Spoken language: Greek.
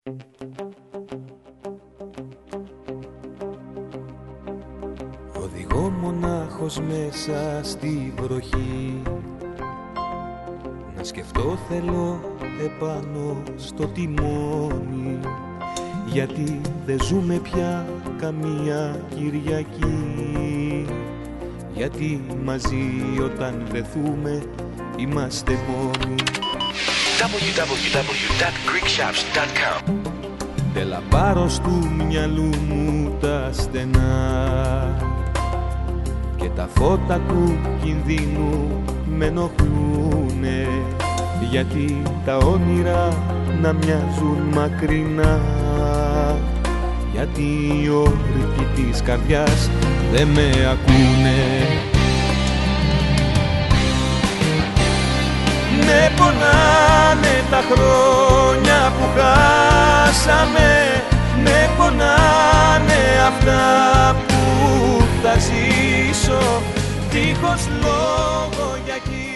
Οδηγώ μονάχος μέσα στην βροχή, να σκεφτώ θέλω επάνω στο τιμόνι, γιατί δεν ζούμε πια καμία Κυριακή, γιατί μαζί όταν βρεθούμε είμαστε μόνοι. www.greekshops.com. Τελαμπάρος του μυαλού μου τα στενά και τα φώτα του κινδύνου με ενοχλούνε, γιατί τα όνειρα να μοιάζουν μακρινά, γιατί οι όρκοι της καρδιάς δεν με ακούνε. Με πονάνε τα χρόνια που χάσαμε, με πονάνε αυτά που θα ζήσω, δίχως λόγο για εκεί.